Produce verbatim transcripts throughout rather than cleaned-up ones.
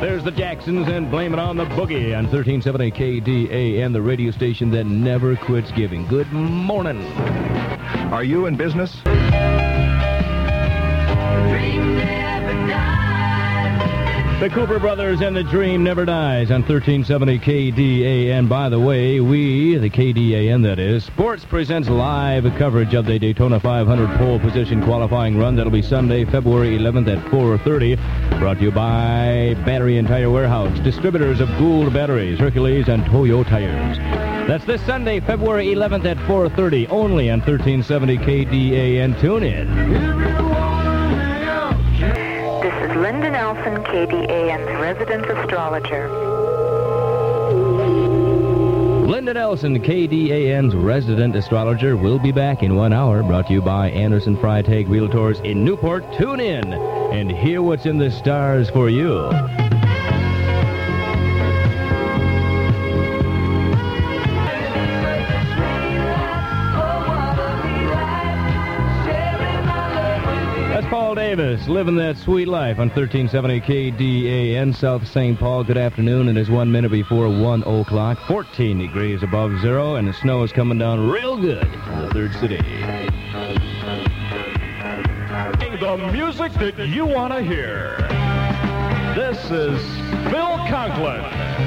There's the Jacksons and Blame It on the Boogie on thirteen seventy K D A N, the radio station that never quits giving. Good morning. Are you in business? The Cooper Brothers and the Dream Never Dies on thirteen seventy K D A N. By the way, we, the K D A N that is, Sports presents live coverage of the Daytona five hundred pole position qualifying run. That'll be Sunday, February eleventh at four thirty. Brought to you by Battery and Tire Warehouse, distributors of Gould Batteries, Hercules, and Toyo Tires. That's this Sunday, February eleventh at four thirty, only on thirteen seventy K D A N. Tune in. This is Linda Nelson, K D A N's resident astrologer. Linda Nelson, K D A N's resident astrologer, will be back in one hour. Brought to you by Anderson Freitag Realtors in Newport. Tune in and hear what's in the stars for you. Paul Davis, living that sweet life on thirteen seventy K D A N, South Saint Paul. Good afternoon. It is one minute before one o'clock. fourteen degrees above zero, and the snow is coming down real good in the third city. The music that you want to hear. This is Phil Conklin.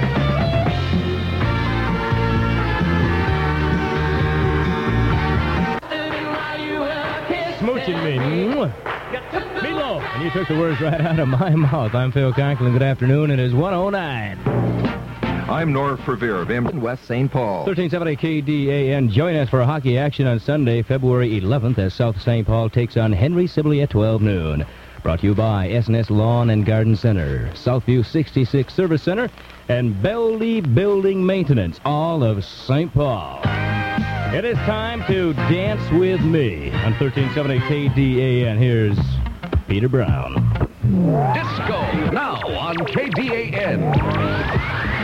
Smooching me. Meatloaf. And you took the words right out of my mouth. I'm Phil Conklin. Good afternoon. It is one oh nine. I'm Norv Revere of Emden, West Saint Paul. thirteen seventy K D A N. Join us for hockey action on Sunday, February eleventh, as South Saint Paul takes on Henry Sibley at twelve noon. Brought to you by S and S Lawn and Garden Center, Southview sixty-six Service Center, and Beldie Building Maintenance, all of Saint Paul. It is time to dance with me on thirteen seventy K D A N. Here's Peter Brown. Disco, now on K D A N.